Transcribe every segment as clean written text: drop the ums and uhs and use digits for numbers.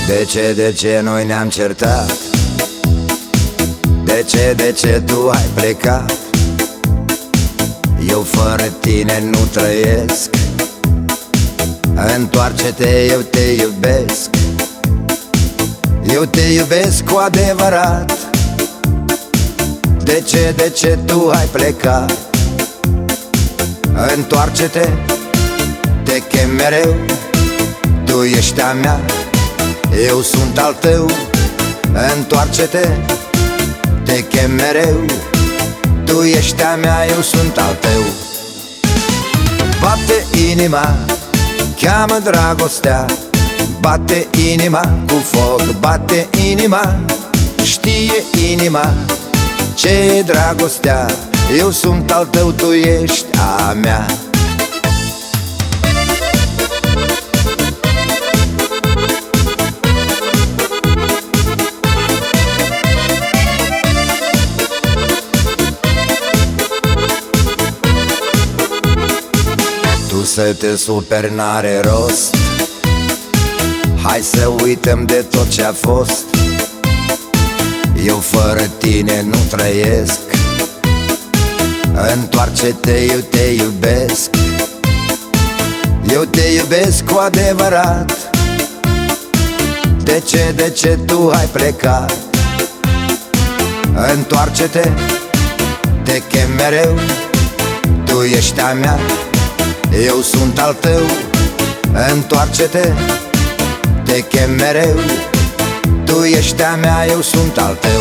De ce noi ne-am certat? De ce tu ai plecat? Eu fără tine nu trăiesc. Întoarce-te, eu te iubesc. Eu te iubesc cu adevărat. De ce tu ai plecat? Întoarce-te, te chem mereu. Tu ești a mea, eu sunt al tău. Întoarce-te, te chem mereu. Tu ești a mea, eu sunt al tău. Bate inima, cheamă dragostea. Bate inima cu foc, bate inima. Știe inima ce e dragostea. Eu sunt al tău, tu ești a mea. Tu să te superi n-are rost. Hai să uităm de tot ce-a fost. Eu fără tine nu trăiesc. Întoarce-te, eu te iubesc. Eu te iubesc cu adevărat. De ce tu ai plecat? Întoarce-te, te chem mereu. Tu ești a mea, eu sunt al tău. Întoarce-te, te chem mereu. Tu ești a mea, eu sunt al tău.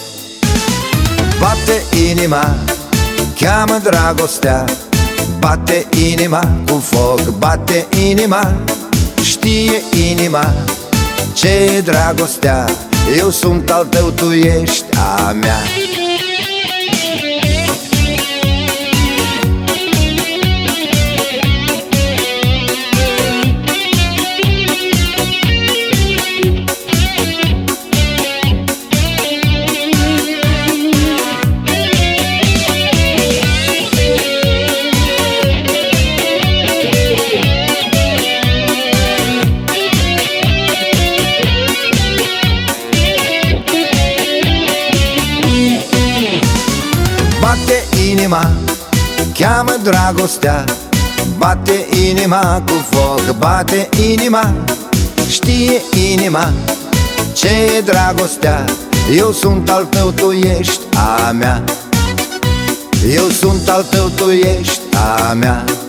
Bate inima, cheamă dragostea. Bate inima cu foc, bate inima. Știe inima ce e dragostea. Eu sunt al tău, tu ești a mea. Bate inima, cheamă dragostea. Bate inima cu foc, bate inima. Știe inima ce e dragostea. Eu sunt al tău, tu ești a mea. Eu sunt al tău, tu ești a mea.